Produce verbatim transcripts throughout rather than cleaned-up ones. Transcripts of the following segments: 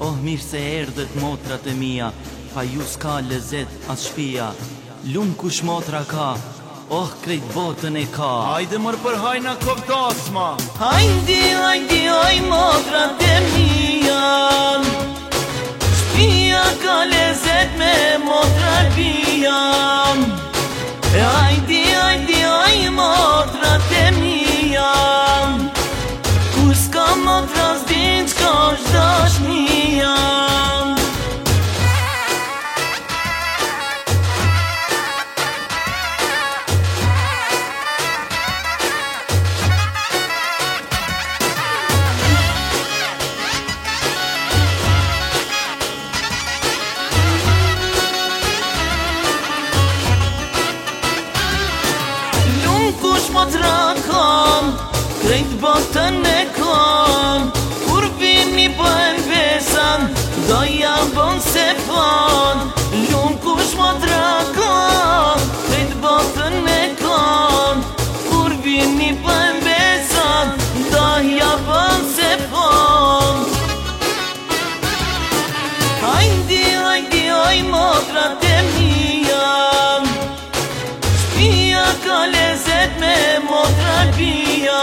Oh, mirë se erdhet motrat e mia, pa ju s'ka lezet as shpia. Lumë kush motra ka, oh, krejt botën e ka. Hajde mër për hajna koptasma. Hajdi, hajdi, haj motrat e mia, shpia ka lezet me motra pia. Hajdi, hajdi, haj motrat e mia, ku s'ka motra s'din qka është dashnia. Motra kam, krejt botën e kam, kur vini bëjnë besan, doja bon se pan. Lumë kush motra kam, krejt botën e kam, kur vini bëjnë besan, doja bon se pan. Hajdi, hajdi, haj motrat e mia, shpia ka lezet me motra pia.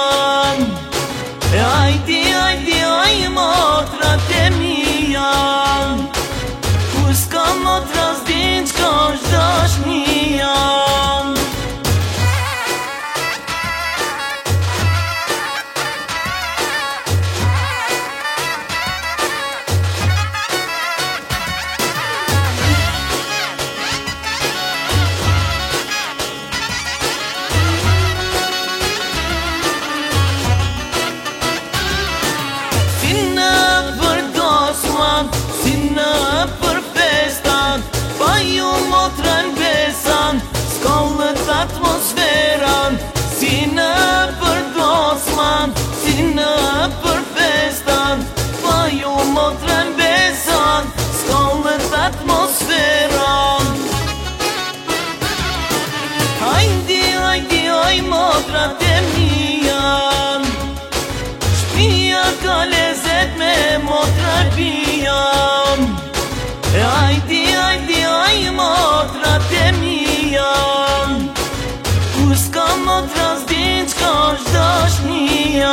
Hajdi, hajdi, haj motrat e mia, ku s'ka motra s'din qka është dashnia. Atmosferan, si në për dosman, si në për festan, pa ju motrën besan, s'kollet atmosferan. Hajdi, hajdi, haj motrat e mia, shpia ka lezet me motra pia. Hajdi, hajdi, haj motrat e mia, ku s'ka motra s'din qka është dashnia.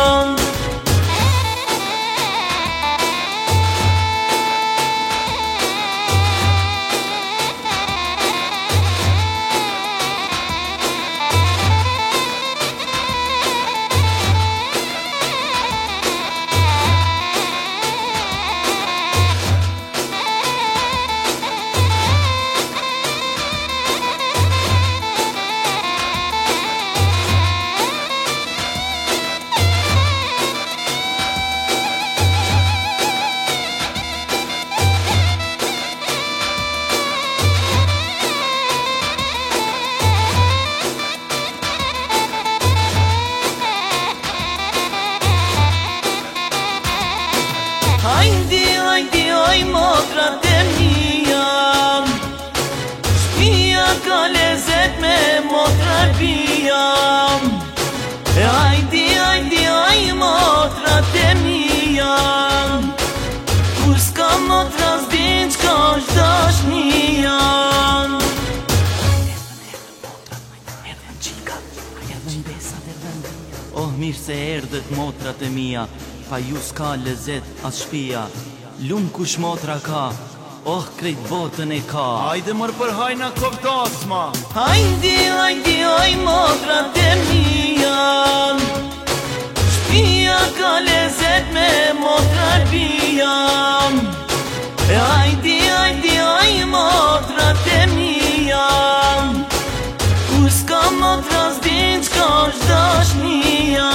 Hajdi, hajdi, haj motrat e mia, shpia ka lezet me motra pia. Hajdi, hajdi, haj motrat e mia, ku s'ka motra s'din qka është dashnia. Oh, mirë se erdhet motrat e mia, pa ju s'ka lezet as shpia. Lumë kush motra ka, oh, krejt botën e ka. Hajde mër për hajna koptasma. Hajdi, hajdi, haj motrat e mia, shpia ka lezet me motra pia. Hajdi, hajdi, haj motrat e mia, ku s'ka motra s'din qka është dashnia.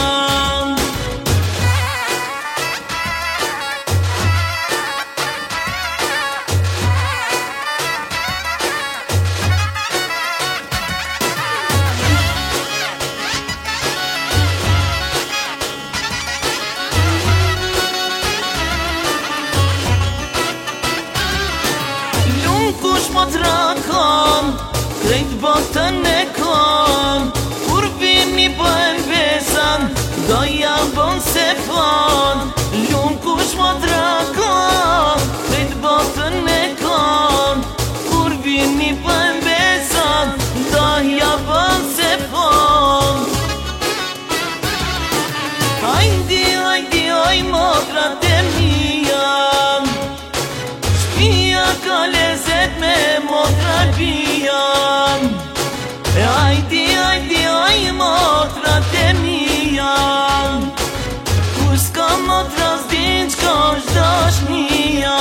Kush motra kam, krejt botën e kam, kur vini bëjnë besan, doja bon se fan. Lumë kush motra kam, Hajdi, hajdi, oj motrat e mija, shpia ka lezet me motrat bia. Hajdi, hajdi, oj motrat e mija, kur s'ka motra s'din qka është dashnia.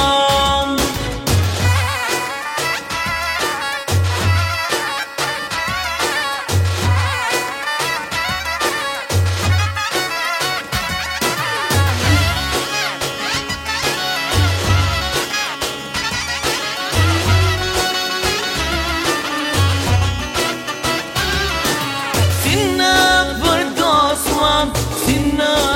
Si në përdosma, si në